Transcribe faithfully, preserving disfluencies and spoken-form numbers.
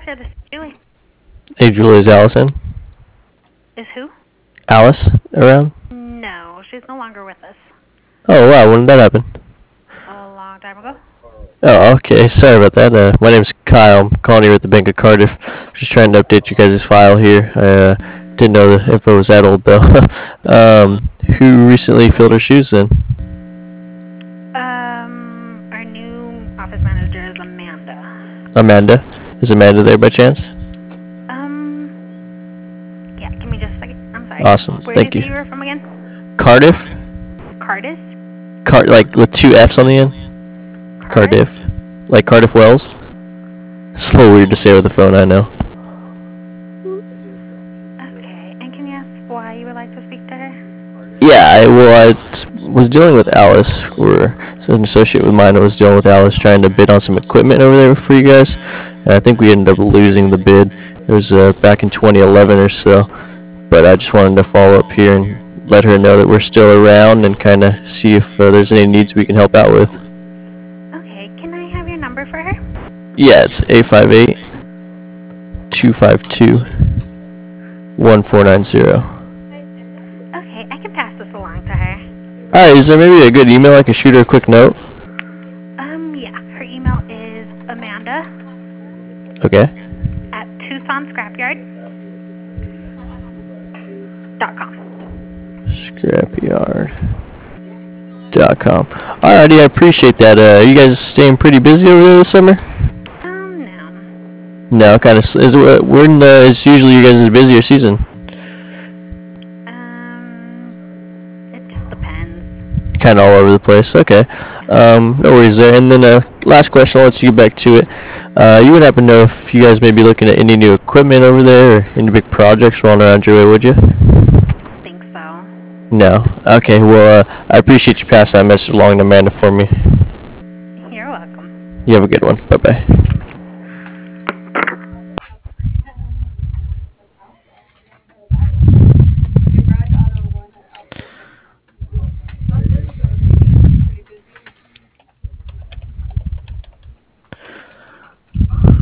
Craftcraft, this is Julie. Hey, Julie, is Allison? Is who? Alice around? No, she's no longer with us. Oh, wow, when did that happen? A long time ago. Oh, okay, sorry about that. Uh, my name's Kyle. I'm calling here at the Bank of Cardiff. Just trying to update you guys' file here. I uh, didn't know the info was that old, though. um, who recently filled her shoes then? Um, our new office manager is Amanda. Amanda? Is Amanda there by chance? Um, yeah, give me just a second. I'm sorry. Awesome, Where thank did you. you were from again? Cardiff? Cardiff? Car like with two F's on the end? Cardiff. Like Cardiff Wells? It's a little weird to say over the phone, I know. Okay, and can you ask why you would like to speak to her? Yeah, I, well, I t- was dealing with Alice, or an associate with mine that was dealing with Alice, trying to bid on some equipment over there for you guys. And I think we ended up losing the bid. It was uh, back in twenty eleven or so. But I just wanted to follow up here and let her know that we're still around and kind of see if uh, there's any needs we can help out with. Okay, can I have your number for her? Yeah, it's eight five eight, two five two, one four nine zero. Okay, I can pass this along to her. Alright, is there maybe a good email I can shoot her a quick note? Um, yeah, her email is Amanda Okay. at Tucson Scrapyard dot com. Scrapyard dot com. Alrighty, I appreciate that. Uh, you guys staying pretty busy over there this summer? Um, no. No, kind of. Is it, when uh, is usually you guys' busier season? Um, it just depends. Kind of all over the place. Okay. Um, no worries there. And then uh, last question, I'll let you get back to it. Uh, you would happen to know if you guys may be looking at any new equipment over there or any big projects rolling around your way, would you? I think so. No. Okay, well, uh, I appreciate you passing that message along to Amanda for me. You're welcome. You have a good one. Bye-bye.